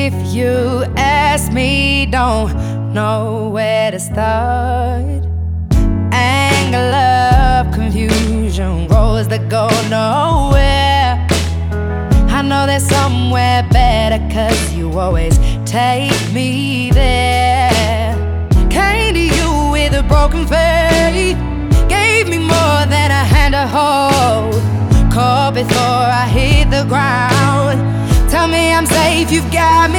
If you ask me, don't know where to start. Anger, love, confusion, roads that go nowhere. I know there's somewhere better, 'cause you always take me there. Came to you with a broken faith, gave me more than a hand to hold. Caught before I hit the ground. Tell me I'm safe, you've got me